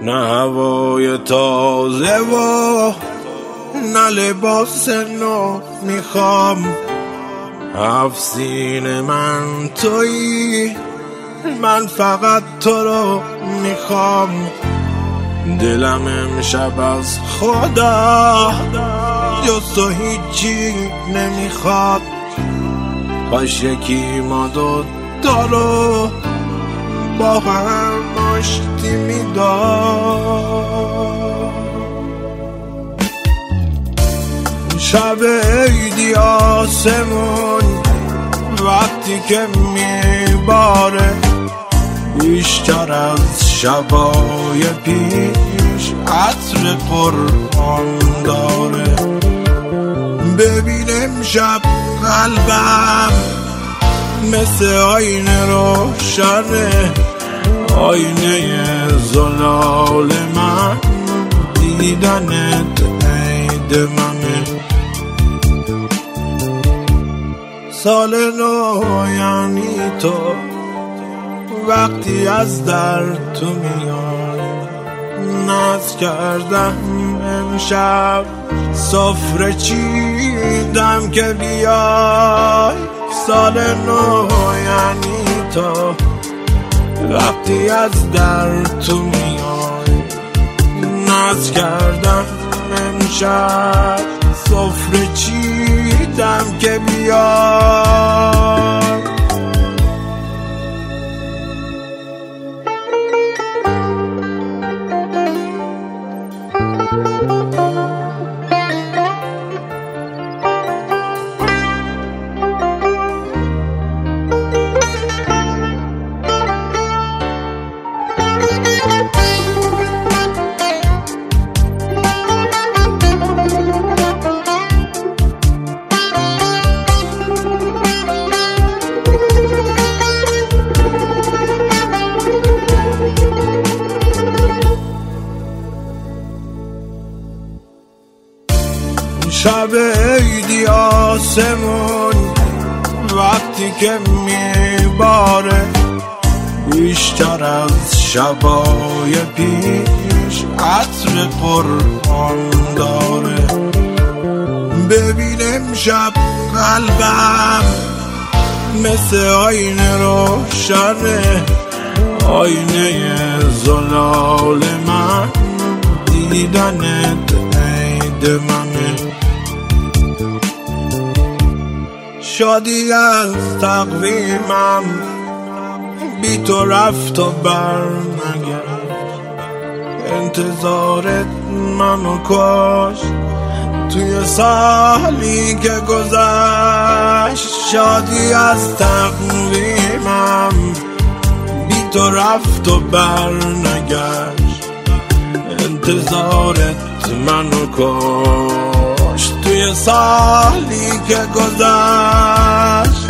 نه هوای تازه و نه لباس نو میخوام. هفت سینه من تویی، من فقط تو رو میخوام. دلم امشب از خدا جز تو هیچی نمیخواد. کاش یکی ما دوتا رو با هم آشتی میداد. شب عیدی آسمون وقتی که میباره، بیشتر از شبای پیش عطر قرآن داره. ببین امشب قلبم مثل آینه روشنه، آینه زلال من دیدنت عید منه. سال نو یعنی تو وقتی از در تو میای. ناز کردم امشب سفره چیدم که بیای. سال نو یعنی تو وقتی از در تو میای. ناز کردم امشب سفره چیدم که بیای. شب عیدی آسمون وقتی که میباره، بیشتر از شبای پیش عطر قرآن داره. ببین امشب قلبم مثل آینه روشنه، آینه زلال من دیدنت عید منه. شادی از تقویمم بی تو رفت و بر نگشت. انتظارت منو کشت توی سالی که گذشت. شادی از تقویمم بی تو رفت و بر نگشت. انتظارت منو کشت توی سالی که گذشت.